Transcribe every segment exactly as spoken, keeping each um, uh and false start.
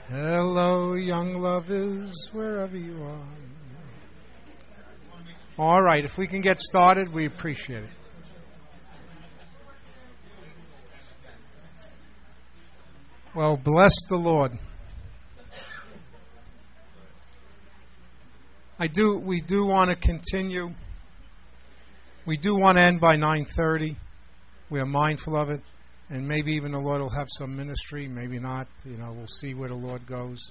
Hello, young lovers, wherever you are. All right, if we can get started, we appreciate it. Well, bless the Lord. I do. We do want to continue. We do want to end by nine thirty. We are mindful of it, and maybe even the Lord will have some ministry. Maybe not. You know, we'll see where the Lord goes.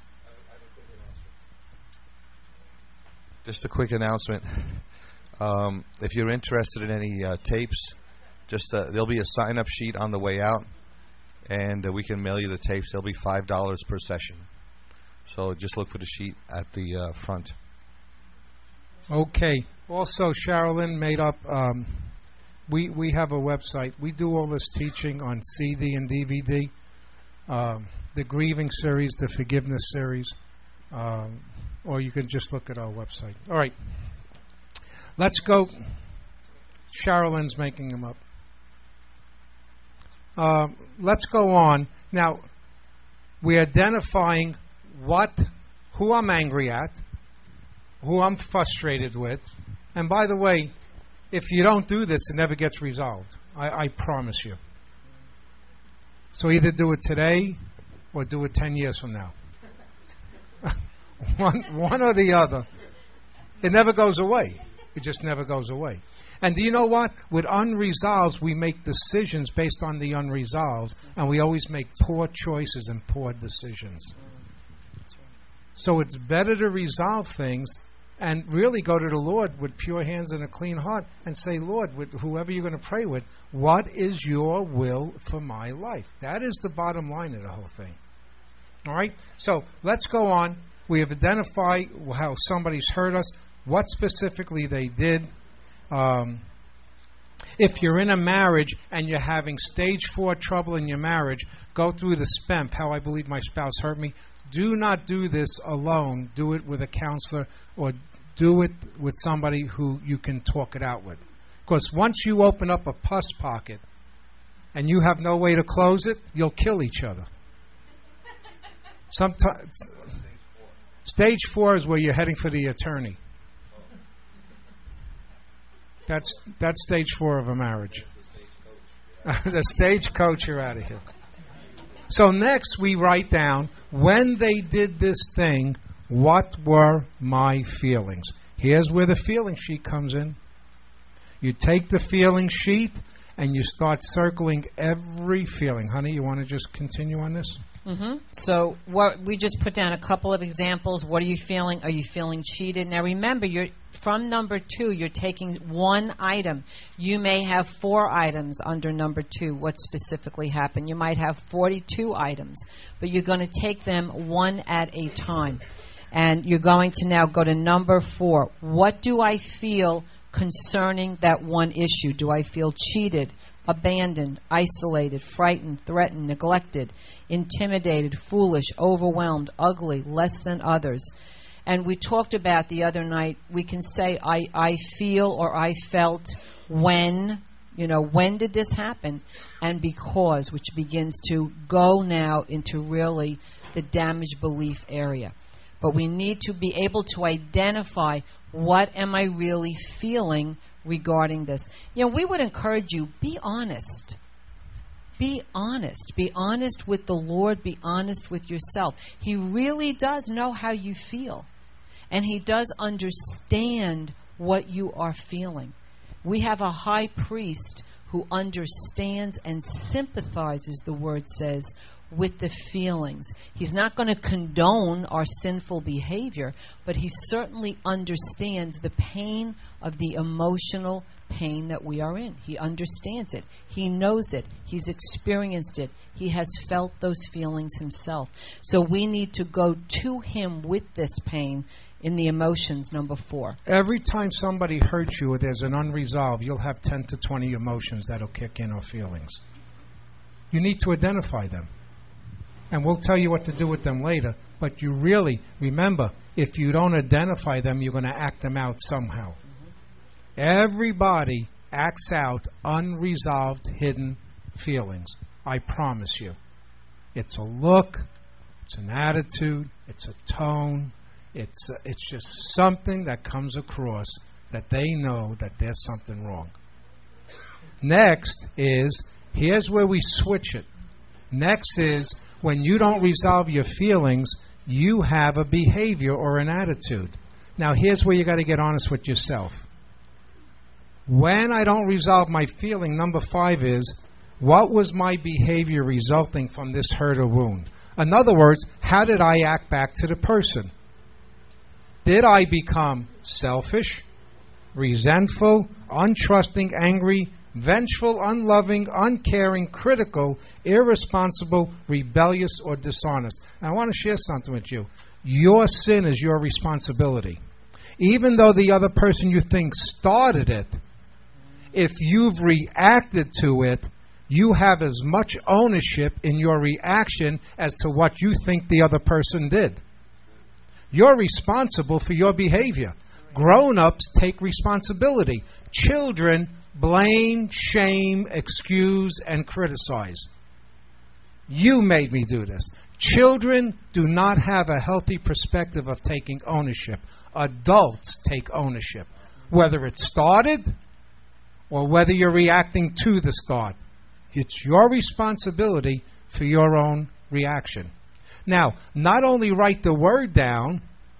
Just a quick announcement. Um, if you're interested in any uh, tapes, just uh, there'll be a sign-up sheet on the way out, and uh, we can mail you the tapes. They'll be five dollars per session. So just look for the sheet at the uh, front. Okay. Also, Sherilyn made up. Um, we we have a website. We do all this teaching on C D and D V D. Um, the grieving series, the forgiveness series, um, or you can just look at our website. All right. Let's go. Sherilyn's making them up. Uh, let's go on. Now, we're identifying what, who I'm angry at, who I'm frustrated with. And by the way, if you don't do this, it never gets resolved. I, I promise you. So either do it today or do it ten years from now. one, one or the other. It never goes away. It just never goes away. And do you know what? With unresolved, we make decisions based on the unresolved, and we always make poor choices and poor decisions. So it's better to resolve things and really go to the Lord with pure hands and a clean heart and say, Lord, with whoever you're going to pray with, what is your will for my life? That is the bottom line of the whole thing. All right? So let's go on. We have identified how somebody's hurt us, what specifically they did. Um, if you're in a marriage and you're having stage four trouble in your marriage, go through the S P E M P, how I believe my spouse hurt me. Do not do this alone. Do it with a counselor or do it with somebody who you can talk it out with. Because once you open up a pus pocket and you have no way to close it, you'll kill each other. Sometimes, stage four is where you're heading for the attorney. That's that's stage four of a marriage. The stage coach, you're out of here. So next we write down, when they did this thing, what were my feelings? Here's where the feeling sheet comes in. You take the feeling sheet and you start circling every feeling. Honey, you want to just continue on this? Mm-hmm. So what we just put down a couple of examples. What are you feeling? Are you feeling cheated? Now remember, you're from number two, you're taking one item. You may have four items under number two. What specifically happened? You might have forty-two items, but you're going to take them one at a time. And you're going to now go to number four. What do I feel concerning that one issue? Do I feel cheated, abandoned, isolated, frightened, threatened, neglected, intimidated, foolish, overwhelmed, ugly, less than others? And we talked about the other night, we can say I, I feel or I felt when, you know, when did this happen? And because, which begins to go now into really the damaged belief area. But we need to be able to identify, what am I really feeling regarding this? You know, we would encourage you, be honest. Be honest. Be honest with the Lord. Be honest with yourself. He really does know how you feel. And He does understand what you are feeling. We have a high priest who understands and sympathizes, the Word says, with the feelings. He's not going to condone our sinful behavior, but He certainly understands the pain of the emotional pain that we are in. He understands it. He knows it. He's experienced it. He has felt those feelings himself. So we need to go to Him with this pain in the emotions, number four. Every time somebody hurts you or there's an unresolved, you'll have ten to twenty emotions that'll kick in, or feelings. You need to identify them. And we'll tell you what to do with them later. But you really, remember, if you don't identify them, you're going to act them out somehow. Mm-hmm. Everybody acts out unresolved, hidden feelings. I promise you. It's a look. It's an attitude. It's a tone. It's uh, it's just something that comes across that they know that there's something wrong. Next is, here's where we switch it. Next is, when you don't resolve your feelings, you have a behavior or an attitude. Now, here's where you got to get honest with yourself. When I don't resolve my feeling, number five is, what was my behavior resulting from this hurt or wound? In other words, how did I act back to the person? Did I become selfish, resentful, untrusting, angry, vengeful, unloving, uncaring, critical, irresponsible, rebellious, or dishonest? And I want to share something with you. Your sin is your responsibility. Even though the other person you think started it, if you've reacted to it, you have as much ownership in your reaction as to what you think the other person did. You're responsible for your behavior. Grown-ups take responsibility. Children blame, shame, excuse, and criticize. You made me do this. Children do not have a healthy perspective of taking ownership. Adults take ownership, whether it started or whether you're reacting to the start. It's your responsibility for your own reaction. Now, not only write the word down,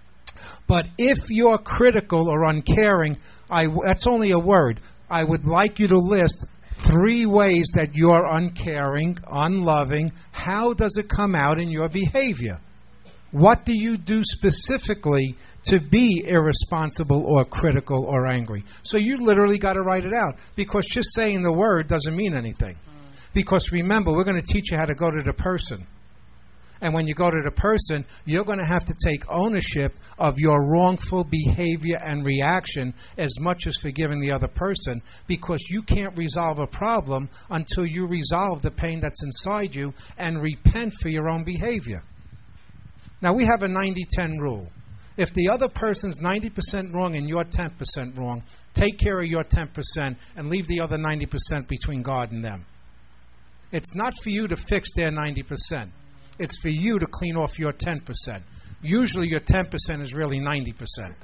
but if you're critical or uncaring, I, that's only a word. I would like you to list three ways that you're uncaring, unloving. How does it come out in your behavior? What do you do specifically to be irresponsible or critical or angry? So you literally got to write it out, because just saying the word doesn't mean anything. Because remember, we're going to teach you how to go to the person. And when you go to the person, you're going to have to take ownership of your wrongful behavior and reaction as much as forgiving the other person, because you can't resolve a problem until you resolve the pain that's inside you and repent for your own behavior. Now, we have a ninety ten rule. If the other person's ninety percent wrong and you're ten percent wrong, take care of your ten percent and leave the other ninety percent between God and them. It's not for you to fix their ninety percent. It's for you to clean off your ten percent. Usually your ten percent is really ninety percent.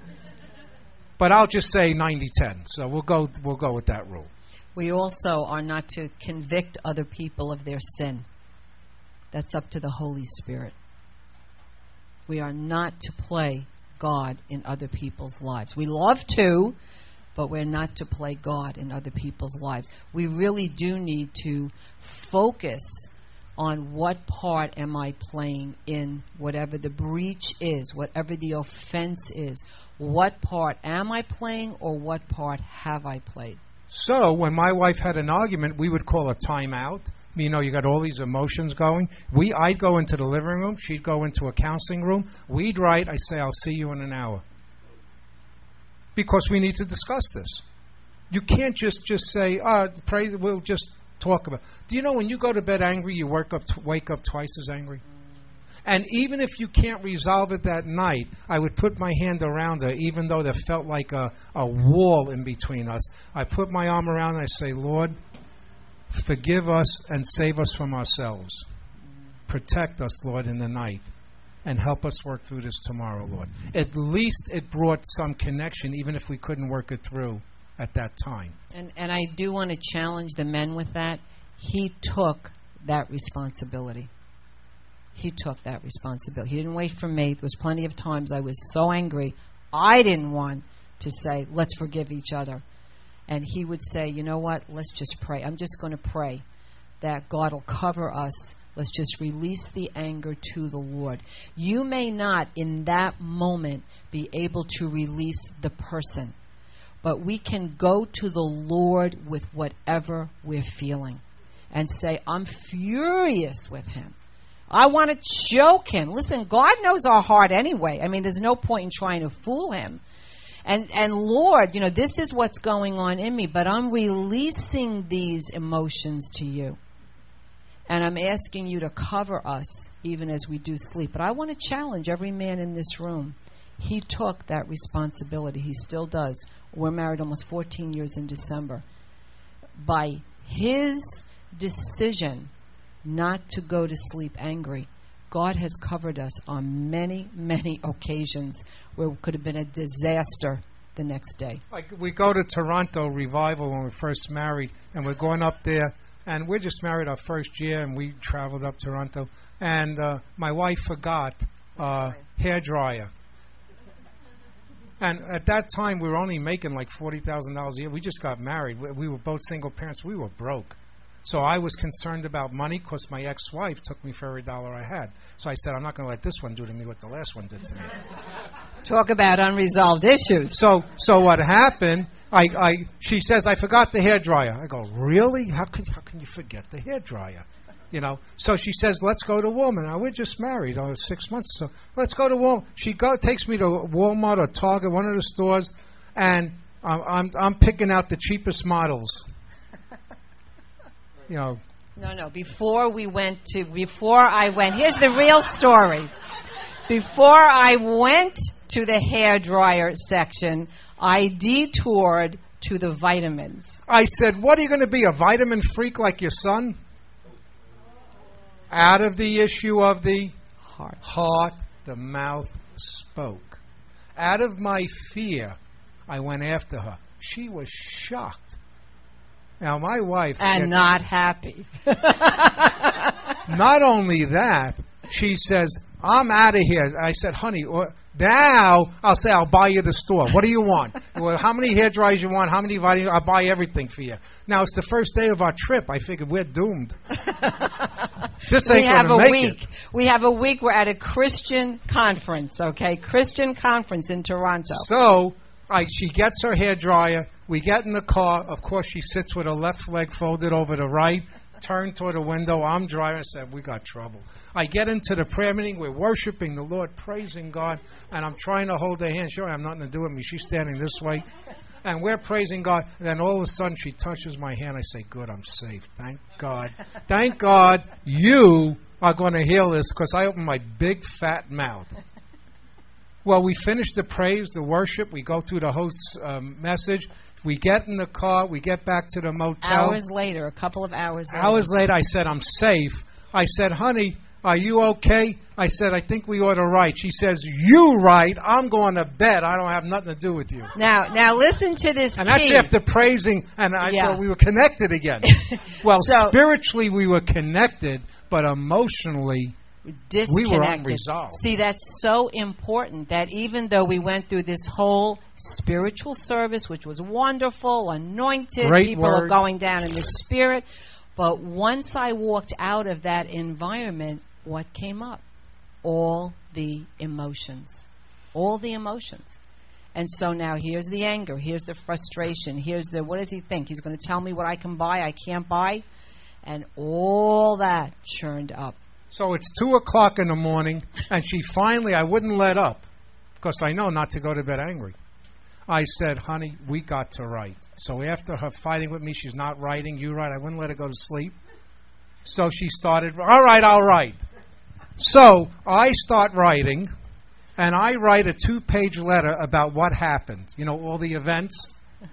But I'll just say ninety ten. So we'll go we'll go with that rule. We also are not to convict other people of their sin. That's up to the Holy Spirit. We are not to play God in other people's lives. We love to, but we're not to play God in other people's lives. We really do need to focus on what part am I playing in whatever the breach is, whatever the offense is. What part am I playing, or what part have I played? So when my wife had an argument, we would call a timeout. You know, you got all these emotions going. We, I'd go into the living room. She'd go into a counseling room. We'd write. I say, I'll see you in an hour. Because we need to discuss this. You can't just, just say, oh, pray, we'll just talk about it. Do you know when you go to bed angry, you wake up, t- wake up twice as angry? And even if you can't resolve it that night, I would put my hand around her, even though there felt like a, a wall in between us. I put my arm around her and I say, Lord, forgive us and save us from ourselves. Protect us, Lord, in the night. And help us work through this tomorrow, Lord. At least it brought some connection, even if we couldn't work it through at that time. And and I do want to challenge the men with that. He took that responsibility. He took that responsibility. He didn't wait for me. There was plenty of times I was so angry, I didn't want to say, let's forgive each other. And he would say, you know what, let's just pray. I'm just going to pray that God will cover us. Let's just release the anger to the Lord. You may not, in that moment, be able to release the person, but we can go to the Lord with whatever we're feeling and say, I'm furious with him. I want to choke him. Listen, God knows our heart anyway. I mean, there's no point in trying to fool him. And and Lord, you know, this is what's going on in me, but I'm releasing these emotions to you. And I'm asking you to cover us even as we do sleep. But I want to challenge every man in this room. He took that responsibility. He still does. We're married almost fourteen years in December. By his decision not to go to sleep angry, God has covered us on many, many occasions where it could have been a disaster the next day. Like we go to Toronto Revival when we first married, and we're going up there, and we're just married our first year, and we traveled up Toronto, and uh, my wife forgot uh, hair dryer. And at that time, we were only making like forty thousand dollars a year. We just got married. We, we were both single parents. We were broke. So I was concerned about money because my ex-wife took me for every dollar I had. So I said, I'm not going to let this one do to me what the last one did to me. Talk about unresolved issues. So so what happened, I, I she says, I forgot the hairdryer. I go, really? How can, how can you forget the hairdryer? You know, so she says, let's go to Walmart. Now, we're just married, uh, six months. So let's go to Walmart. She go, takes me to Walmart or Target, one of the stores, and I'm, I'm, I'm picking out the cheapest models. You know. No, no. Before we went to, before I went, here's the real story. Before I went to the hairdryer section, I detoured to the vitamins. I said, what are you going to be, a vitamin freak like your son? Out of the issue of the Heart. heart, the mouth spoke. Out of my fear, I went after her. She was shocked. Now, my wife... And had, not happy. not only that, she says, I'm out of here. I said, honey, or, now I'll say I'll buy you the store. What do you want? Well, how many hair dryers you want? How many vitamins? I'll buy everything for you. Now, it's the first day of our trip. I figured we're doomed. This ain't going to make week. it. We have a week. We're at a Christian conference, okay? Christian conference in Toronto. So I, she gets her hair dryer. We get in the car. Of course, she sits with her left leg folded over the right, turned toward the window. I'm driving. I said, we got trouble. I get into the prayer meeting. We're worshiping the Lord, praising God, and I'm trying to hold her hand. She don't have nothing to do with me. She's standing this way. And we're praising God. And then all of a sudden, she touches my hand. I say, good, I'm safe. Thank God. Thank God you are going to heal this, because I opened my big, fat mouth. Well, we finish the praise, the worship. We go through the host's um, message. We get in the car. We get back to the motel. Hours later, a couple of hours later. Hours later, I said, I'm safe. I said, honey, are you okay? I said, I think we ought to write. She says, you write. I'm going to bed. I don't have nothing to do with you. Now, now listen to this. And key. that's after praising, and I, Yeah. well, we were connected again. Well, So- spiritually we were connected, but emotionally disconnected. we were unresolved. See, that's so important that even though we went through this whole spiritual service, which was wonderful, anointed, Great people are word. going down in the spirit, but once I walked out of that environment, what came up? All the emotions. All the emotions. And so now here's the anger, here's the frustration, here's the, what does he think? He's going to tell me what I can buy, I can't buy? And all that churned up. So it's two o'clock in the morning, and she finally, I wouldn't let up, because I know not to go to bed angry. I said, honey, we got to write. So after her fighting with me, she's not writing, you write, I wouldn't let her go to sleep. So she started, all right, I'll write. So I start writing, and I write a two-page letter about what happened. You know, all the events.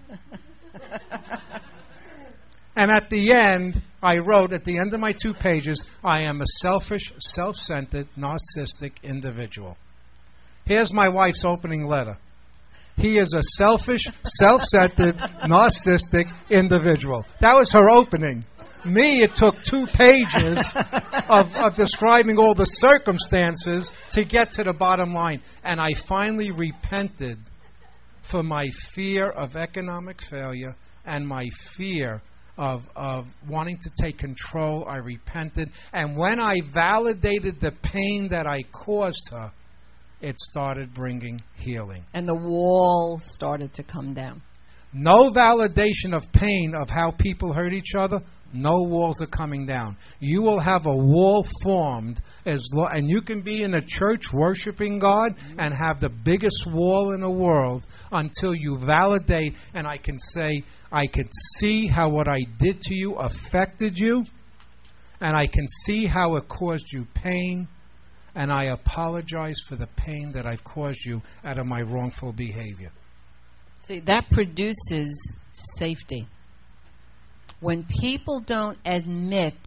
And at the end, I wrote, at the end of my two pages, I am a selfish, self-centered, narcissistic individual. Here's my wife's opening letter. He is a selfish, self-centered, narcissistic individual. That was her opening. Me, it took two pages of, of describing all the circumstances to get to the bottom line. And I finally repented for my fear of economic failure and my fear of of wanting to take control. I repented. And when I validated the pain that I caused her, it started bringing healing. And the wall started to come down. No validation of pain of how people hurt each other, no walls are coming down. You will have a wall formed, as lo- and you can be in a church worshiping God and have the biggest wall in the world until you validate, and I can say, I could see how what I did to you affected you, and I can see how it caused you pain, and I apologize for the pain that I've caused you out of my wrongful behavior. See, that produces safety. When people don't admit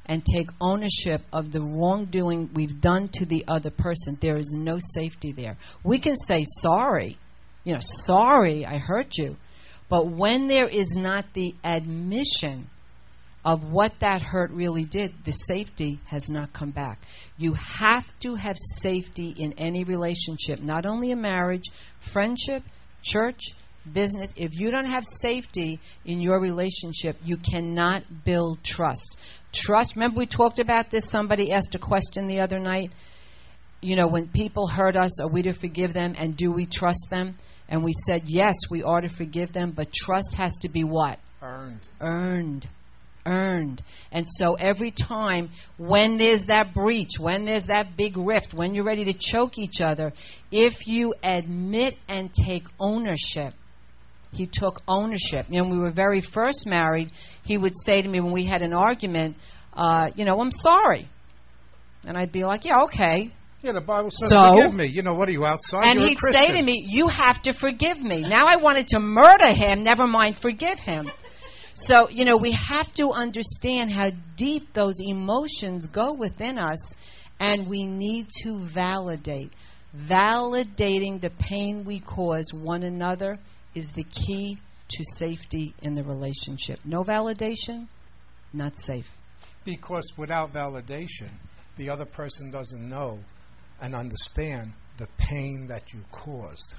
and take ownership of the wrongdoing we've done to the other person, there is no safety there. We can say sorry, you know, sorry, I hurt you. But when there is not the admission of what that hurt really did, the safety has not come back. You have to have safety in any relationship, not only a marriage, friendship, church, business. If you don't have safety in your relationship, you cannot build trust. Trust, remember we talked about this, somebody asked a question the other night, you know, when people hurt us, are we to forgive them, and do we trust them? And we said, yes, we are to forgive them, but trust has to be what? Earned. Earned. Earned. And so every time when there's that breach, when there's that big rift, when you're ready to choke each other, if you admit and take ownership, he took ownership. You know, when we were very first married, he would say to me when we had an argument, uh, you know, I'm sorry. And I'd be like, yeah, okay. Yeah, the Bible says, So- forgive me. You know, what are you, outside? And You're a he'd Christian. say to me, you have to forgive me. Now I wanted to murder him, never mind forgive him. So, you know, we have to understand how deep those emotions go within us, and we need to validate. Validating the pain we cause one another is the key to safety in the relationship. No validation, not safe. Because without validation, the other person doesn't know and understand the pain that you caused.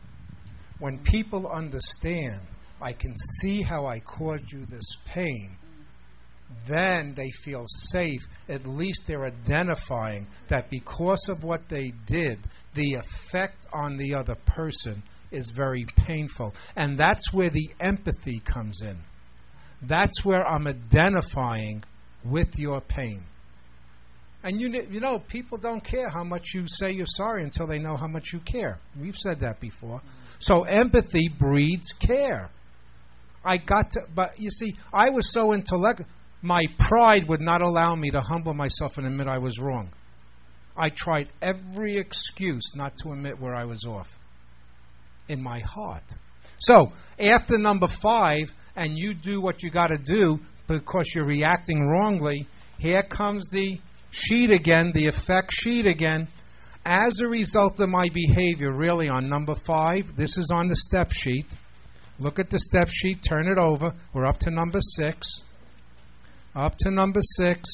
When people understand, I can see how I caused you this pain, then they feel safe. At least they're identifying that because of what they did, the effect on the other person is very painful. And that's where the empathy comes in. That's where I'm identifying with your pain. And you you know, people don't care how much you say you're sorry until they know how much you care. We've said that before. So empathy breeds care. I got to, but you see, I was so intellectual. My pride would not allow me to humble myself and admit I was wrong. I tried every excuse not to admit where I was off in my heart. So after number five, and you do what you got to do because you're reacting wrongly, here comes the sheet again, the effect sheet again. As a result of my behavior, really on number five, this is on the step sheet. Look at the step sheet, turn it over. We're up to number six. Up to number six.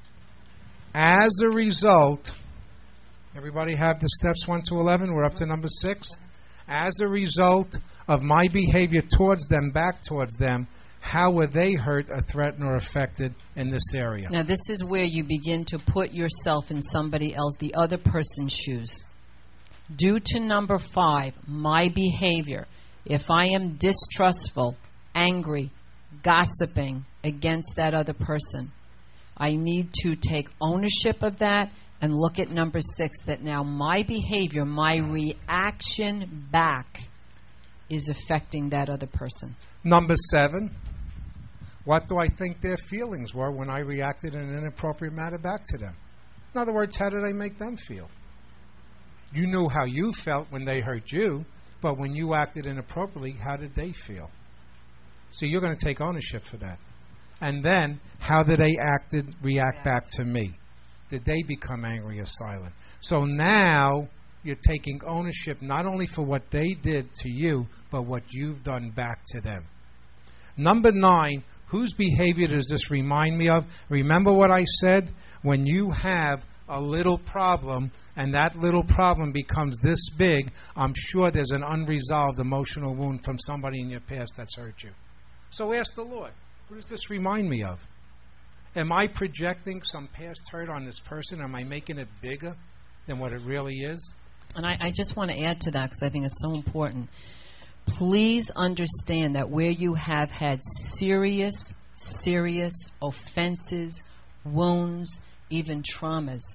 As a result, everybody have the steps one to eleven? We're up to number six. As a result of my behavior towards them, back towards them, how were they hurt or threatened or affected in this area? Now, this is where you begin to put yourself in somebody else, the other person's shoes. Due to number five, my behavior, if I am distrustful, angry, gossiping against that other person, I need to take ownership of that and look at number six, that now my behavior, my reaction back is affecting that other person. Number seven, what do I think their feelings were when I reacted in an inappropriate manner back to them? In other words, how did I make them feel? You knew how you felt when they hurt you, but when you acted inappropriately, how did they feel? So you're going to take ownership for that. And then, how did they acted, react back to me? Did they become angry or silent? So now you're taking ownership not only for what they did to you, but what you've done back to them. Number nine, whose behavior does this remind me of? Remember what I said? When you have a little problem and that little problem becomes this big, I'm sure there's an unresolved emotional wound from somebody in your past that's hurt you. So ask the Lord, who does this remind me of? Am I projecting some past hurt on this person? Am I making it bigger than what it really is? And I, I just want to add to that because I think it's so important. Please understand that where you have had serious, serious offenses, wounds, even traumas,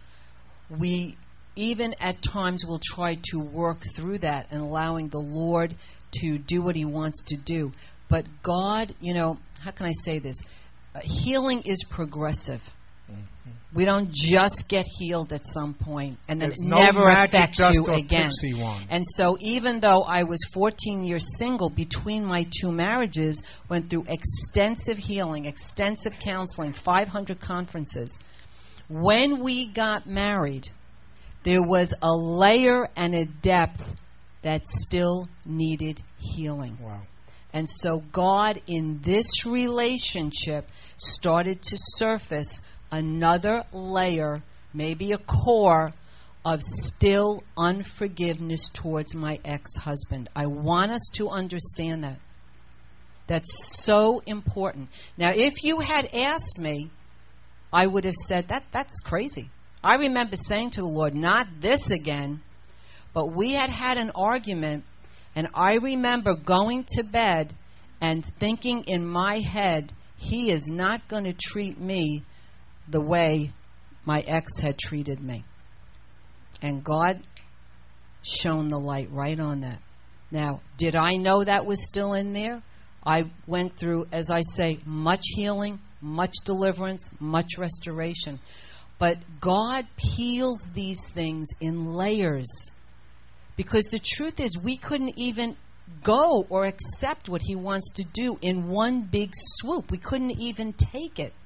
we even at times will try to work through that and allowing the Lord to do what He wants to do. But God, you know, how can I say this? Uh, healing is progressive. Mm-hmm. We don't just get healed at some point and then There's it no never magic affects dust you or again. pixie wand. And so even though I was fourteen years single between my two marriages, went through extensive healing, extensive counseling, five hundred conferences, when we got married, there was a layer and a depth that still needed healing. Wow. And so God in this relationship started to surface another layer, maybe a core, of still unforgiveness towards my ex-husband. I want us to understand that. That's so important. Now, if you had asked me, I would have said, that that's crazy. I remember saying to the Lord, not this again. But we had had an argument, and I remember going to bed and thinking in my head, he is not going to treat me the way my ex had treated me. And God shone the light right on that. Now, did I know that was still in there? I went through, as I say, much healing, much deliverance, much restoration. But God peels these things in layers. Because the truth is, we couldn't even go or accept what he wants to do in one big swoop. We couldn't even take it.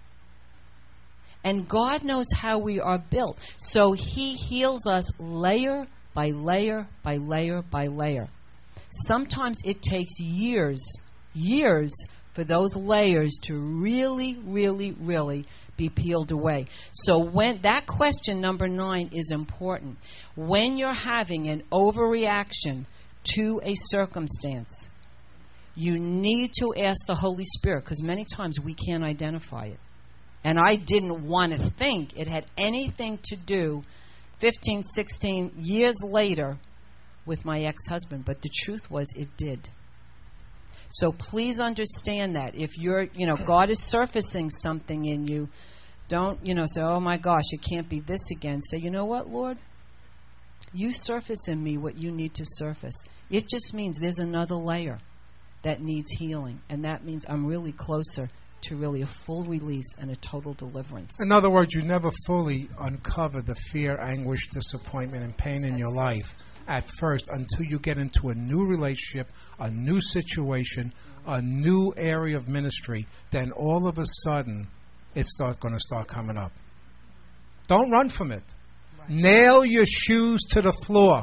And God knows how we are built. So he heals us layer by layer by layer by layer. Sometimes it takes years, years for those layers to really, really, really be peeled away. So when that question number nine is important. When you're having an overreaction to a circumstance, you need to ask the Holy Spirit, because many times we can't identify it. And I didn't want to think it had anything to do fifteen, sixteen years later with my ex-husband. But the truth was it did. So please understand that. If you're, you know, God is surfacing something in you, don't, you know, say, oh my gosh, it can't be this again. Say, you know what, Lord? You surface in me what you need to surface. It just means there's another layer that needs healing. And that means I'm really closer to really a full release and a total deliverance. In other words, you never fully uncover the fear, anguish, disappointment, and pain in your life at first until you get into a new relationship, a new situation, a new area of ministry. Then all of a sudden, it starts going to start coming up. Don't run from it. Right. Nail your shoes to the floor.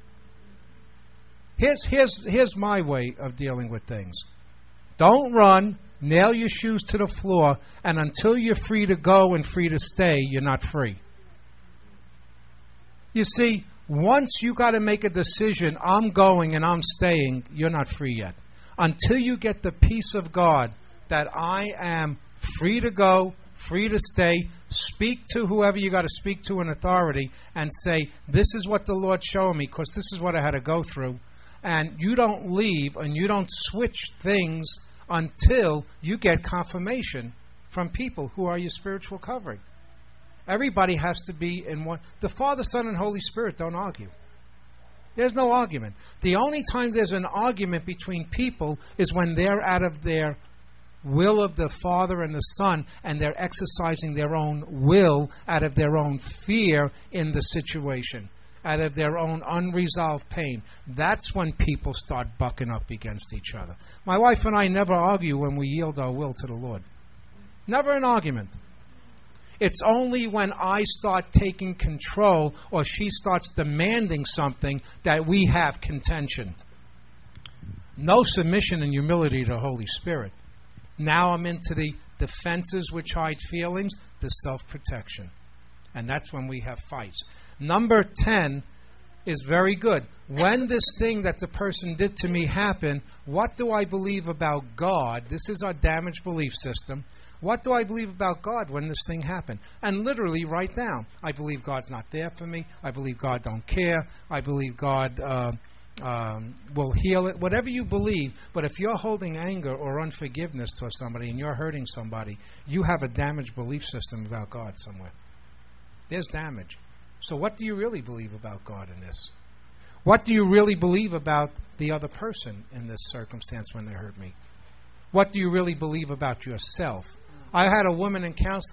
Here's, here's, here's my way of dealing with things. Don't run. Nail your shoes to the floor, and until you're free to go and free to stay, you're not free. You see, once you got to make a decision, I'm going and I'm staying, you're not free yet. Until you get the peace of God that I am free to go, free to stay, speak to whoever you got to speak to in authority and say, this is what the Lord showed me because this is what I had to go through. And you don't leave and you don't switch things until you get confirmation from people who are your spiritual covering. Everybody has to be in one. The Father, Son, and Holy Spirit don't argue. There's no argument. The only time there's an argument between people is when they're out of their will of the Father and the Son and they're exercising their own will out of their own fear in the situation, out of their own unresolved pain. That's when people start bucking up against each other. My wife and I never argue when we yield our will to the Lord. Never an argument. It's only when I start taking control or she starts demanding something that we have contention. No submission and humility to the Holy Spirit. Now I'm into the defenses which hide feelings, the self-protection. And that's when we have fights. Number ten is very good. When this thing that the person did to me happened, what do I believe about God? This is our damaged belief system. What do I believe about God when this thing happened? And literally write down, I believe God's not there for me. I believe God don't care. I believe God uh, um, will heal it. Whatever you believe. But if you're holding anger or unforgiveness towards somebody and you're hurting somebody, you have a damaged belief system about God somewhere. There's damage. So what do you really believe about God in this? What do you really believe about the other person in this circumstance when they hurt me? What do you really believe about yourself? I had a woman in counseling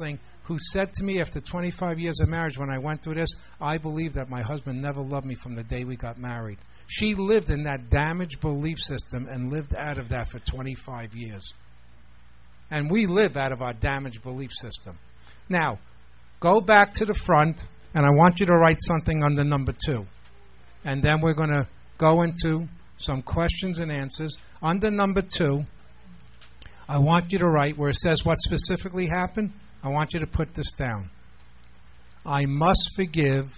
who said to me after twenty-five years of marriage when I went through this, I believe that my husband never loved me from the day we got married. She lived in that damaged belief system and lived out of that for twenty-five years. And we live out of our damaged belief system. Now, go back to the front, and I want you to write something under number two. And then we're going to go into some questions and answers. Under number two, I want you to write where it says what specifically happened. I want you to put this down. I must forgive.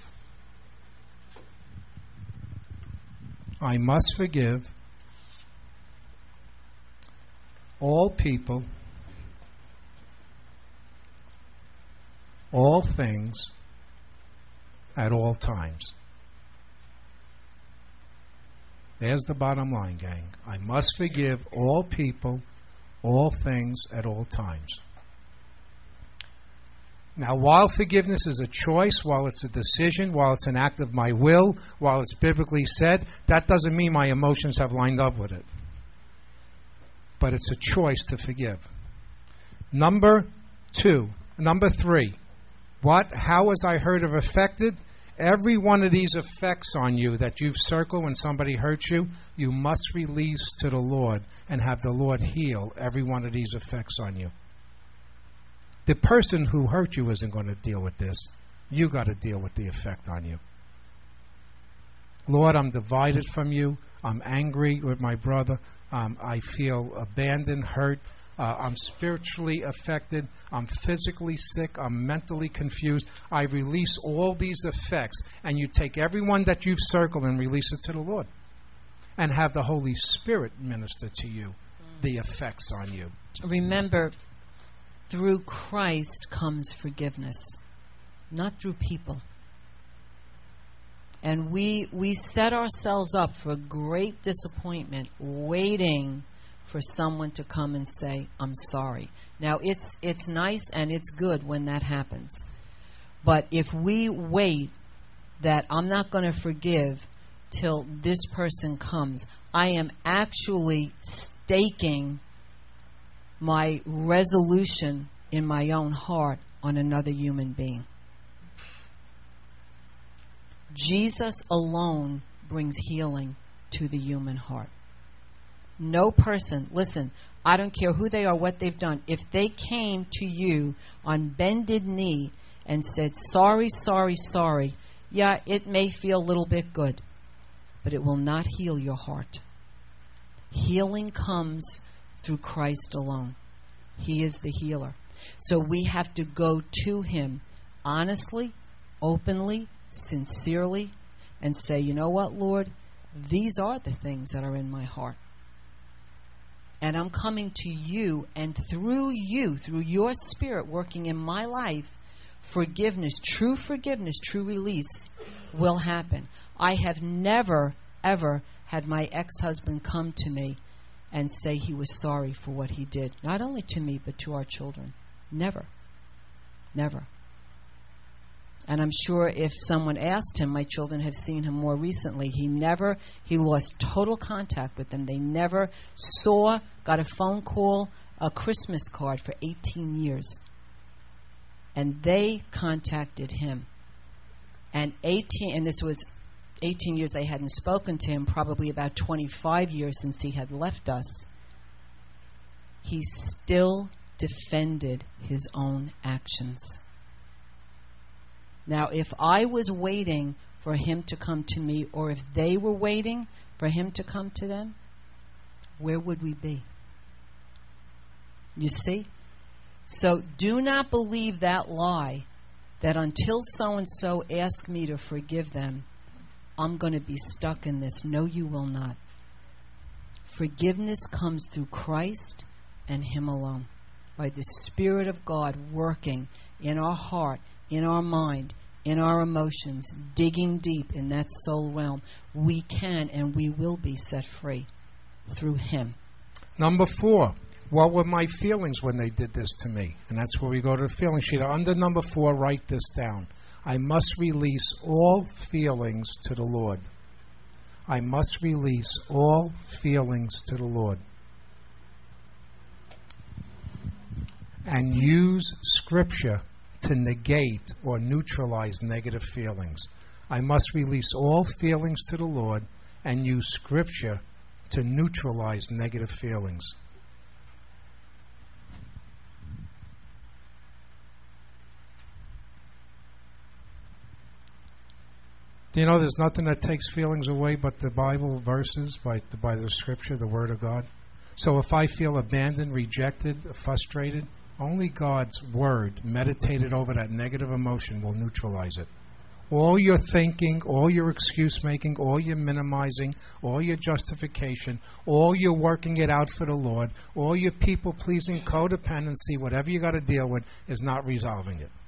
I must forgive all people, all things, at all times. There's the bottom line, gang. I must forgive all people, all things, at all times. Now, while forgiveness is a choice, while it's a decision, while it's an act of my will, while it's biblically said, that doesn't mean my emotions have lined up with it. But it's a choice to forgive. Number two, number three, what, how was I hurt or affected? Every one of these effects on you that you've circled when somebody hurts you, you must release to the Lord and have the Lord heal every one of these effects on you. The person who hurt you isn't going to deal with this. You got to deal with the effect on you. Lord, I'm divided from you. I'm angry with my brother. Um, I feel abandoned, hurt. Uh, I'm spiritually affected. I'm physically sick. I'm mentally confused. I release all these effects. And you take everyone that you've circled and release it to the Lord. And have the Holy Spirit minister to you the effects on you. Remember, through Christ comes forgiveness, not through people. And we we set ourselves up for great disappointment, waiting for someone to come and say, I'm sorry. Now, it's it's nice and it's good when that happens. But if we wait that I'm not going to forgive till this person comes, I am actually staking my resolution in my own heart on another human being. Jesus alone brings healing to the human heart. No person, listen, I don't care who they are, what they've done. If they came to you on bended knee and said, sorry, sorry, sorry, yeah, it may feel a little bit good, but it will not heal your heart. Healing comes through Christ alone. He is the healer. So we have to go to Him honestly, openly, sincerely, and say, you know what, Lord? These are the things that are in my heart. And I'm coming to you, and through you, through your Spirit working in my life, forgiveness, true forgiveness, true release will happen. I have never, ever had my ex-husband come to me and say he was sorry for what he did. Not only to me, but to our children. Never. Never. And I'm sure if someone asked him, my children have seen him more recently, he never, he lost total contact with them. They never saw, got a phone call, a Christmas card for eighteen years. And they contacted him. And eighteen, and this was eighteen years they hadn't spoken to him, probably about twenty-five years since he had left us. He still defended his own actions. Now, if I was waiting for him to come to me, or if they were waiting for him to come to them, where would we be? You see? So do not believe that lie that until so-and-so asks me to forgive them, I'm going to be stuck in this. No, you will not. Forgiveness comes through Christ and Him alone, by the Spirit of God working in our heart, in our mind, in our emotions, digging deep in that soul realm. We can and we will be set free through Him. Number four, what were my feelings when they did this to me? And that's where we go to the feeling sheet. Under number four, write this down. I must release all feelings to the Lord. I must release all feelings to the Lord. And use Scripture to negate or neutralize negative feelings. I must release all feelings to the Lord and use Scripture to neutralize negative feelings. Do you know there's nothing that takes feelings away but the Bible verses, by the, by the Scripture, the Word of God? So if I feel abandoned, rejected, frustrated, only God's Word, meditated over that negative emotion, will neutralize it. All your thinking, all your excuse making, all your minimizing, all your justification, all your working it out for the Lord, all your people pleasing, codependency, whatever you got to deal with, is not resolving it.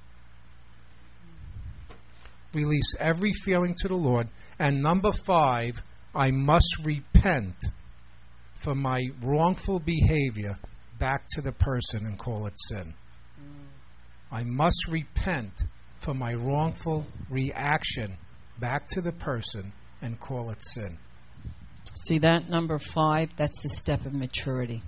Release every feeling to the Lord. And number five, I must repent for my wrongful behavior back to the person and call it sin. I must repent for my wrongful reaction back to the person and call it sin. See that number five? That's the step of maturity.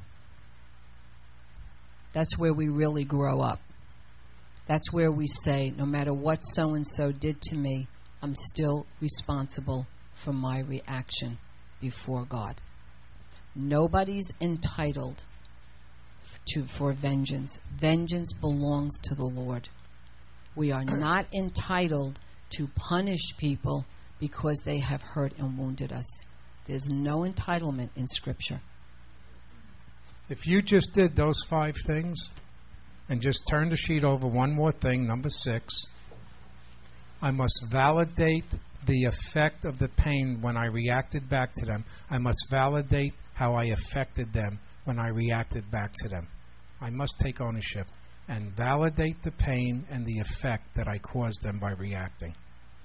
That's where we really grow up. That's where we say, no matter what so-and-so did to me, I'm still responsible for my reaction before God. Nobody's entitled to for vengeance. Vengeance belongs to the Lord. We are not entitled to punish people because they have hurt and wounded us. There's no entitlement in Scripture. If you just did those five things and just turn the sheet over one more thing, number six, I must validate the effect of the pain when I reacted back to them. I must validate how I affected them when I reacted back to them. I must take ownership and validate the pain and the effect that I caused them by reacting.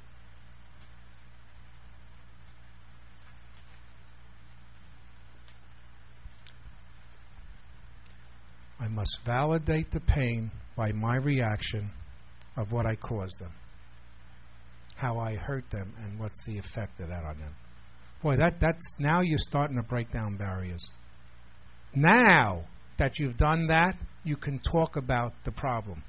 I must validate the pain by my reaction of what I caused them, how I hurt them, and what's the effect of that on them. Boy, that, that's now you're starting to break down barriers. Now that you've done that, you can talk about the problem.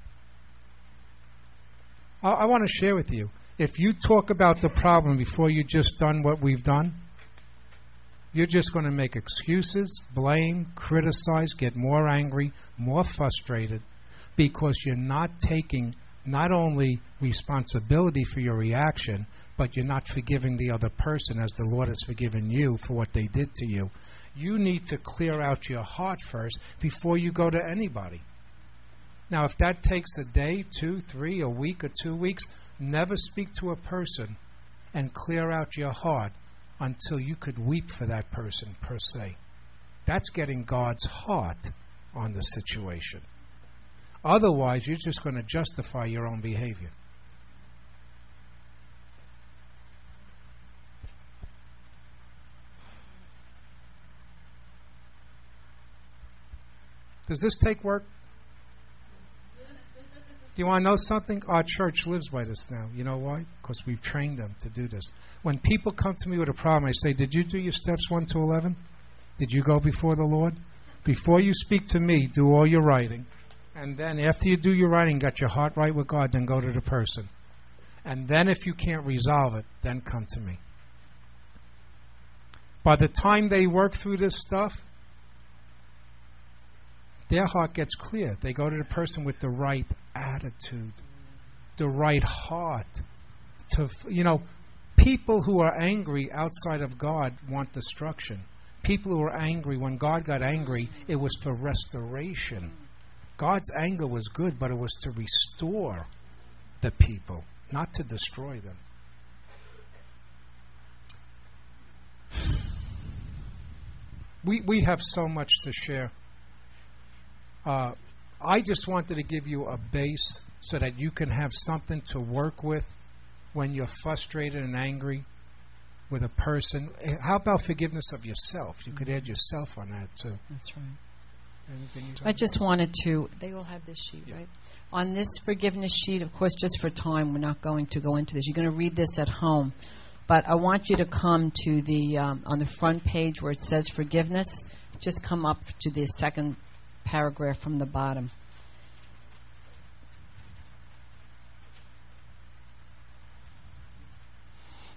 I, I want to share with you, if you talk about the problem before you've just done what we've done, you're just going to make excuses, blame, criticize, get more angry, more frustrated, because you're not taking not only responsibility for your reaction, but you're not forgiving the other person as the Lord has forgiven you for what they did to you. You need to clear out your heart first before you go to anybody. Now, if that takes a day, two, three, a week, or two weeks, never speak to a person and clear out your heart until you could weep for that person per se. That's getting God's heart on the situation. Otherwise, you're just going to justify your own behavior. Does this take work? Do you want to know something? Our church lives by this now. You know why? Because we've trained them to do this. When people come to me with a problem, I say, did you do your steps one to eleven? Did you go before the Lord? Before you speak to me, do all your writing. And then after you do your writing, got your heart right with God, then go to the person. And then if you can't resolve it, then come to me. By the time they work through this stuff, their heart gets clear. They go to the person with the right attitude, the right heart. To, you know, people who are angry outside of God want destruction. People who are angry, when God got angry, it was for restoration. God's anger was good, but it was to restore the people, not to destroy them. We we have so much to share. Uh, I just wanted to give you a base so that you can have something to work with when you're frustrated and angry with a person. How about forgiveness of yourself? You could add yourself on that too. That's right. Anything you I just wanted to, they all have this sheet, Yeah. right? On this forgiveness sheet, of course, just for time, we're not going to go into this. You're going to read this at home. But I want you to come to the, um, on the front page where it says forgiveness, just come up to the second paragraph from the bottom.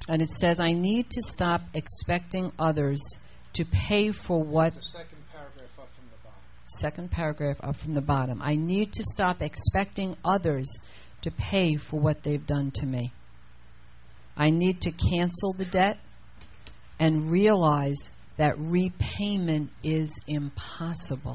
And it says, I need to stop expecting others to pay for what... The second paragraph up from the bottom. Second paragraph up from the bottom. I need to stop expecting others to pay for what they've done to me. I need to cancel the debt and realize that repayment is impossible.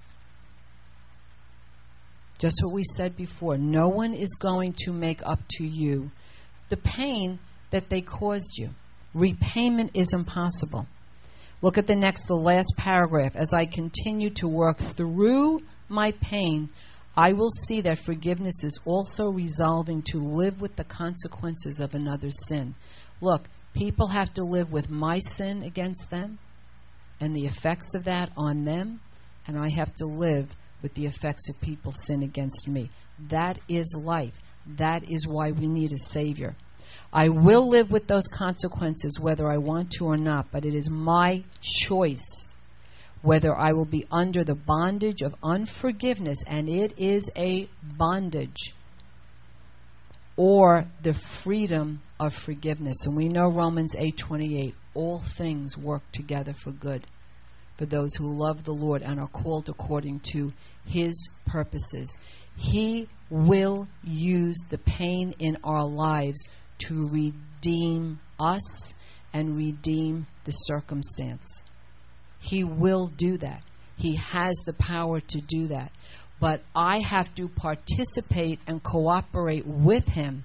Just what we said before. No one is going to make up to you the pain that they caused you. Repayment is impossible. Look at the next, the last paragraph. As I continue to work through my pain, I will see that forgiveness is also resolving to live with the consequences of another's sin. Look, people have to live with my sin against them and the effects of that on them, and I have to live with the effects of people's sin against me. That is life. That is why we need a Savior. I will live with those consequences whether I want to or not, but it is my choice whether I will be under the bondage of unforgiveness, and it is a bondage, or the freedom of forgiveness. And we know Romans eight twenty-eight, all things work together for good for those who love the Lord and are called according to His purposes. He will use the pain in our lives to redeem us and redeem the circumstance. He will do that. He has the power to do that. But I have to participate and cooperate with Him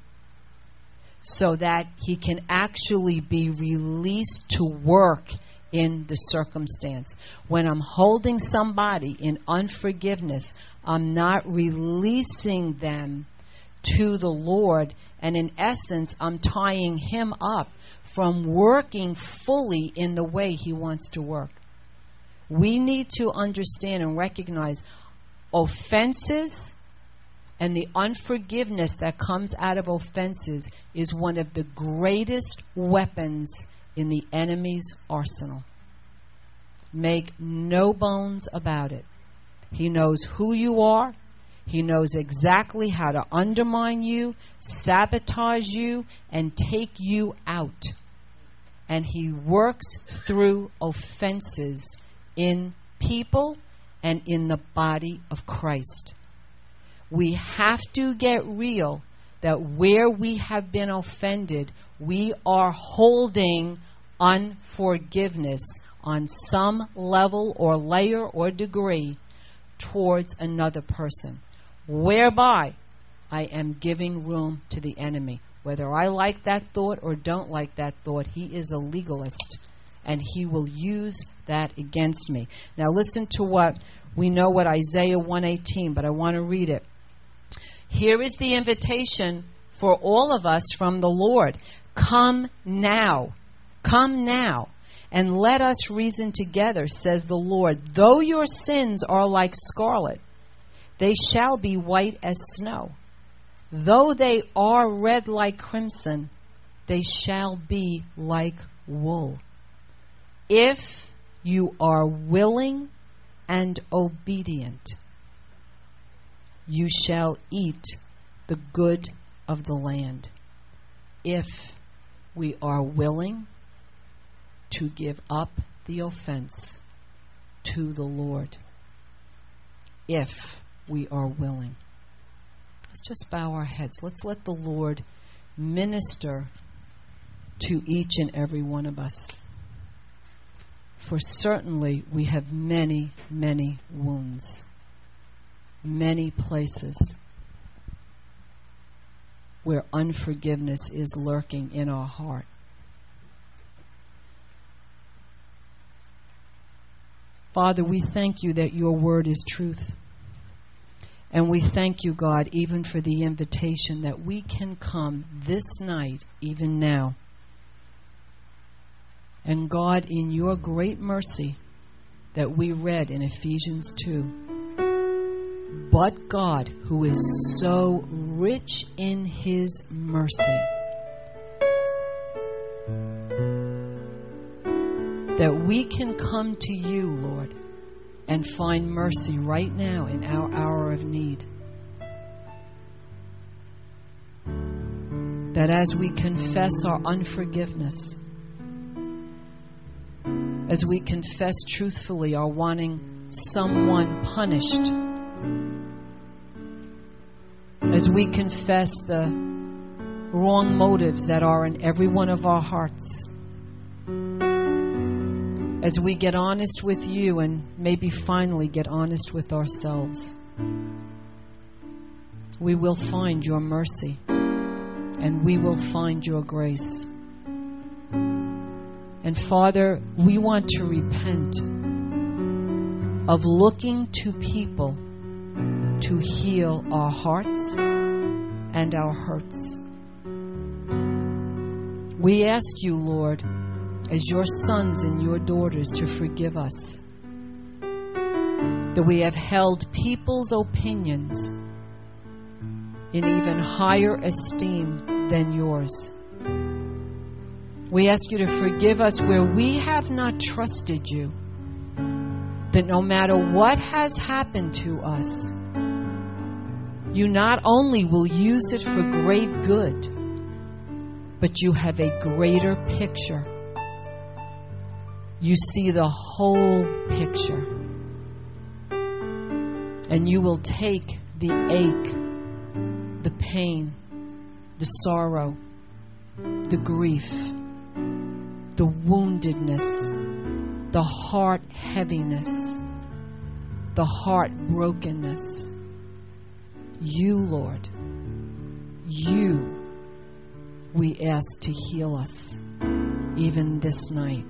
so that He can actually be released to work in the circumstance. When I'm holding somebody in unforgiveness, I'm not releasing them to the Lord, and in essence, I'm tying Him up from working fully in the way He wants to work. We need to understand and recognize offenses and the unforgiveness that comes out of offenses is one of the greatest weapons in the enemy's arsenal. Make no bones about it. He knows who you are. He knows exactly how to undermine you, sabotage you, and take you out. And he works through offenses in people and in the body of Christ. We have to get real that where we have been offended, we are holding unforgiveness on some level or layer or degree towards another person, whereby I am giving room to the enemy. Whether I like that thought or don't like that thought, he is a legalist, and he will use that against me. Now listen to what we know, what Isaiah one eighteen, but I want to read it. Here is the invitation for all of us from the Lord. Come now, come now, and let us reason together, says the Lord. Though your sins are like scarlet, they shall be white as snow. Though they are red like crimson, they shall be like wool. If you are willing and obedient, you shall eat the good of the land. If we are willing to give up the offense to the Lord. If we are willing. Let's just bow our heads. Let's let the Lord minister to each and every one of us. For certainly we have many, many wounds. Many places where unforgiveness is lurking in our heart. Father, we thank you that your word is truth. And we thank you, God, even for the invitation that we can come this night, even now. And God, in your great mercy that we read in Ephesians two, but God, who is so rich in his mercy, that we can come to you, Lord, and find mercy right now in our hour of need. that as we confess our unforgiveness, as we confess truthfully our wanting someone punished, as we confess the wrong motives that are in every one of our hearts, as we get honest with you and maybe finally get honest with ourselves, we will find your mercy and we will find your grace. And Father, we want to repent of looking to people to heal our hearts and our hurts. We ask you, Lord, as your sons and your daughters, to forgive us, that we have held people's opinions in even higher esteem than yours. We ask you to forgive us where we have not trusted you, that no matter what has happened to us, you not only will use it for great good, but you have a greater picture. You see the whole picture. And you will take the ache, the pain, the sorrow, the grief, the woundedness, the heart heaviness, the heart brokenness. You, Lord, you, we ask to heal us even this night.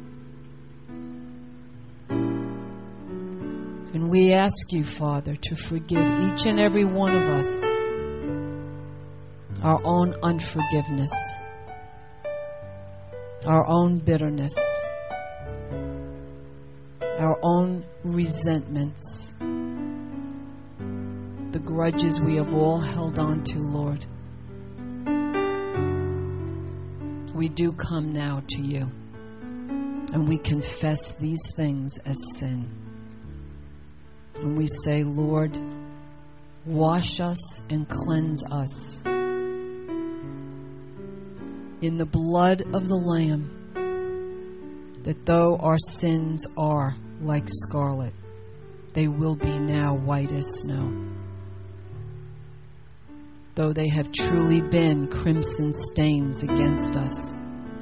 And we ask you, Father, to forgive each and every one of us our own unforgiveness, our own bitterness, our own resentments, the grudges we have all held on to, Lord. We do come now to you, and we confess these things as sin. And we say, Lord, wash us and cleanse us in the blood of the Lamb, that though our sins are like scarlet, they will be now white as snow. Though they have truly been crimson stains against us,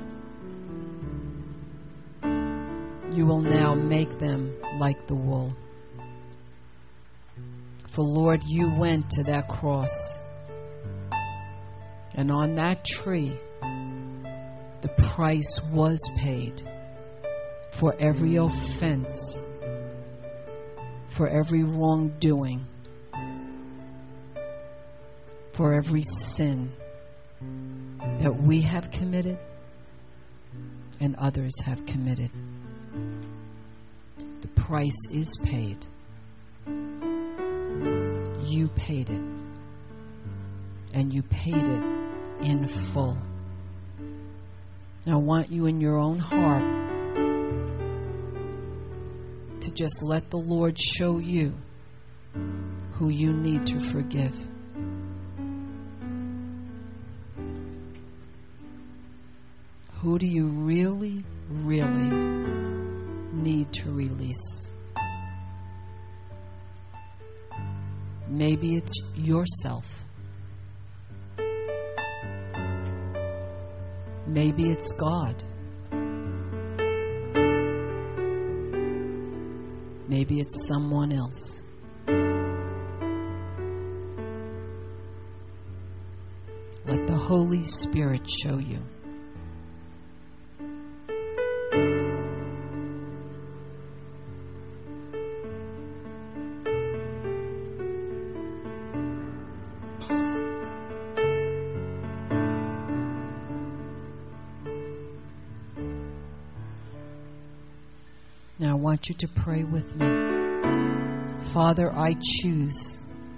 you will now make them like the wool. For Lord, you went to that cross, and on that tree, the price was paid for every offense, for every wrongdoing, for every sin that we have committed and others have committed. The price is paid. You paid it, and you paid it in full. Now I want you in your own heart to just let the Lord show you who you need to forgive. Who do you really, really need to release? Maybe it's yourself. Maybe it's God. Maybe it's someone else. Let the Holy Spirit show you. Now I want you to pray with me. Father, I choose.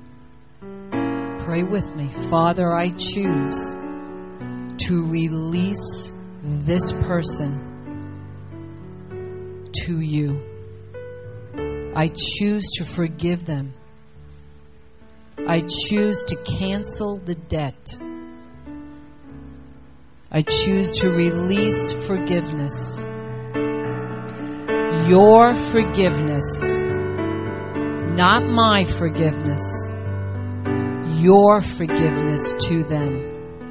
Pray with me. Father, I choose to release this person to you. I choose to forgive them. I choose to cancel the debt. I choose to release forgiveness. Your forgiveness, not my forgiveness. Your forgiveness to them.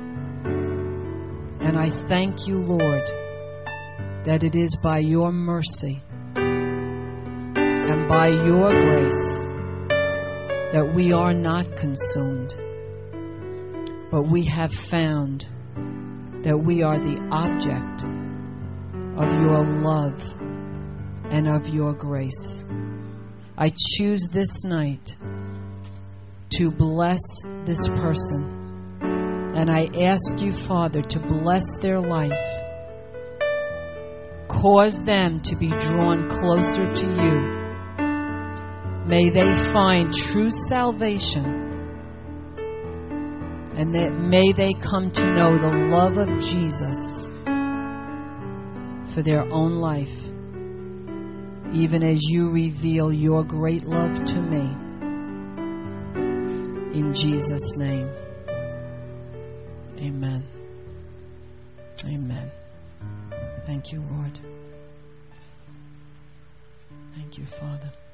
And I thank you, Lord, that it is by your mercy and by your grace that we are not consumed, but we have found that we are the object of your love and of your grace. I choose this night to bless this person. And I ask you, Father, to bless their life. Cause them to be drawn closer to you. May they find true salvation. And that may they come to know the love of Jesus for their own life, even as you reveal your great love to me. In Jesus' name. Amen. Amen. Thank you, Lord. Thank you, Father.